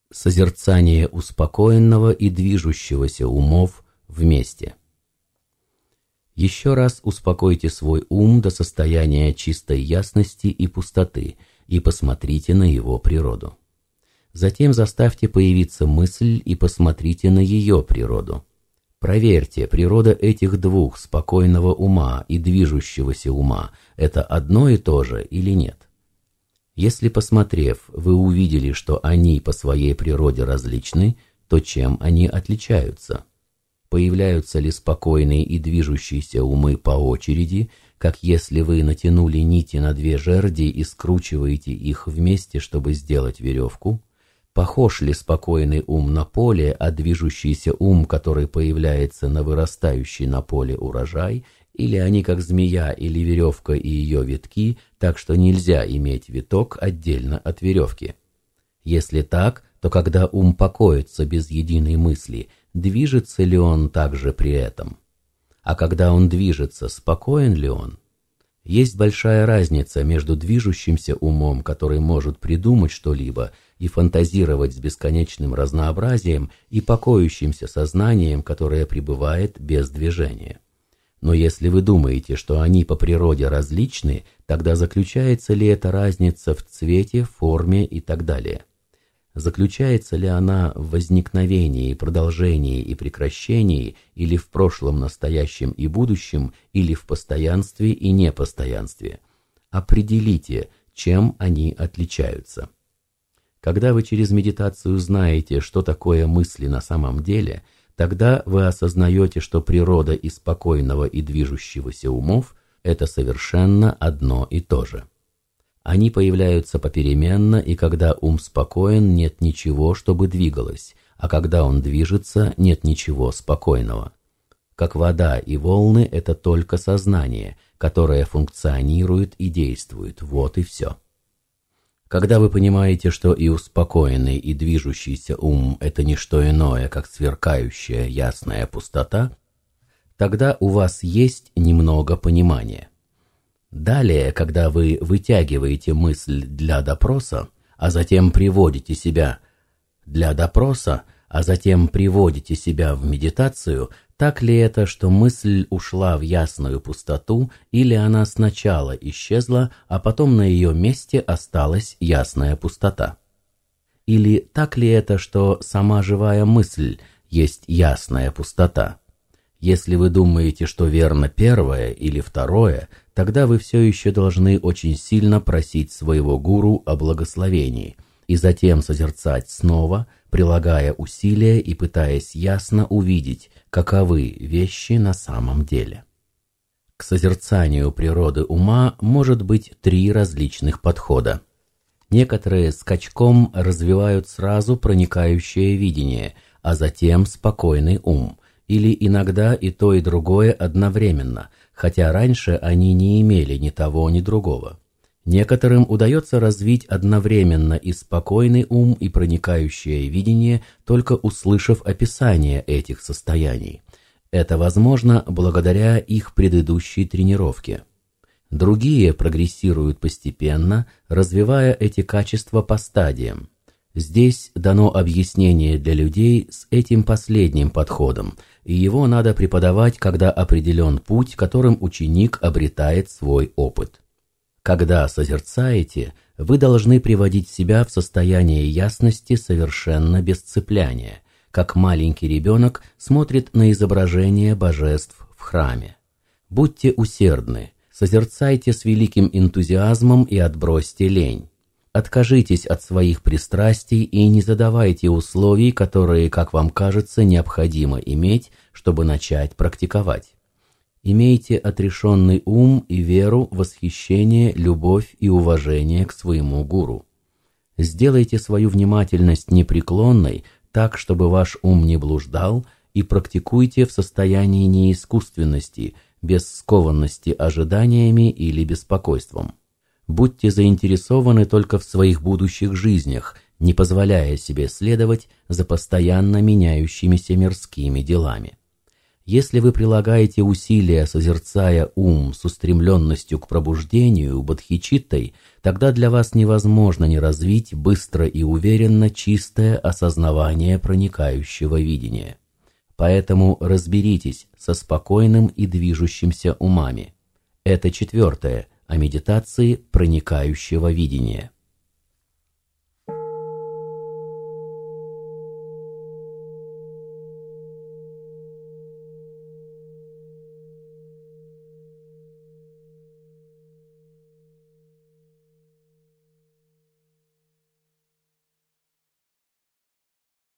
Созерцание успокоенного и движущегося умов вместе. Еще раз успокойте свой ум до состояния чистой ясности и пустоты и посмотрите на его природу. Затем заставьте появиться мысль и посмотрите на ее природу. Проверьте, природа этих двух, спокойного ума и движущегося ума, это одно и то же или нет. Если, посмотрев, вы увидели, что они по своей природе различны, то чем они отличаются? Появляются ли спокойные и движущиеся умы по очереди, как если вы натянули нити на две жерди и скручиваете их вместе, чтобы сделать веревку? Похож ли спокойный ум на поле, а движущийся ум, который появляется на вырастающий на поле урожай, или они как змея или веревка и ее витки, так что нельзя иметь виток отдельно от веревки? Если так, то когда ум покоится без единой мысли, движется ли он также при этом? А когда он движется, спокоен ли он? Есть большая разница между движущимся умом, который может придумать что-либо и фантазировать с бесконечным разнообразием, и покоящимся сознанием, которое пребывает без движения. Но если вы думаете, что они по природе различны, тогда заключается ли эта разница в цвете, форме и так далее? Заключается ли она в возникновении, продолжении и прекращении, или в прошлом, настоящем и будущем, или в постоянстве и непостоянстве? Определите, чем они отличаются. Когда вы через медитацию знаете, что такое мысли на самом деле, тогда вы осознаете, что природа и спокойного и движущегося умов – это совершенно одно и то же. Они появляются попеременно, и когда ум спокоен, нет ничего, чтобы двигалось, а когда он движется, нет ничего спокойного. Как вода и волны – это только сознание, которое функционирует и действует, вот и все. Когда вы понимаете, что и успокоенный, и движущийся ум – это не что иное, как сверкающая ясная пустота, тогда у вас есть немного понимания. Далее, когда вы вытягиваете мысль для допроса, а затем приводите себя в медитацию, так ли это, что мысль ушла в ясную пустоту, или она сначала исчезла, а потом на ее месте осталась ясная пустота? Или так ли это, что сама живая мысль есть ясная пустота? Если вы думаете, что верно первое или второе, тогда вы все еще должны очень сильно просить своего гуру о благословении и затем созерцать снова, прилагая усилия и пытаясь ясно увидеть, каковы вещи на самом деле. К созерцанию природы ума может быть 3 различных подхода. Некоторые скачком развивают сразу проникающее видение, а затем спокойный ум, или иногда и то, и другое одновременно, хотя раньше они не имели ни того, ни другого. Некоторым удается развить одновременно и спокойный ум, и проникающее видение, только услышав описание этих состояний. Это возможно благодаря их предыдущей тренировке. Другие прогрессируют постепенно, развивая эти качества по стадиям. Здесь дано объяснение для людей с этим последним подходом, и его надо преподавать, когда определен путь, которым ученик обретает свой опыт. Когда созерцаете, вы должны приводить себя в состояние ясности совершенно без цепляния, как маленький ребенок смотрит на изображение божеств в храме. Будьте усердны, созерцайте с великим энтузиазмом и отбросьте лень. Откажитесь от своих пристрастий и не задавайте условий, которые, как вам кажется, необходимо иметь, чтобы начать практиковать. Имейте отрешенный ум и веру, восхищение, любовь и уважение к своему гуру. Сделайте свою внимательность непреклонной, так, чтобы ваш ум не блуждал, и практикуйте в состоянии неискусственности, без скованности ожиданиями или беспокойством. Будьте заинтересованы только в своих будущих жизнях, не позволяя себе следовать за постоянно меняющимися мирскими делами. Если вы прилагаете усилия, созерцая ум с устремленностью к пробуждению, бодхичиттой, тогда для вас невозможно не развить быстро и уверенно чистое осознавание проникающего видения. Поэтому разберитесь со спокойным и движущимся умами. Это 4 о медитации проникающего видения.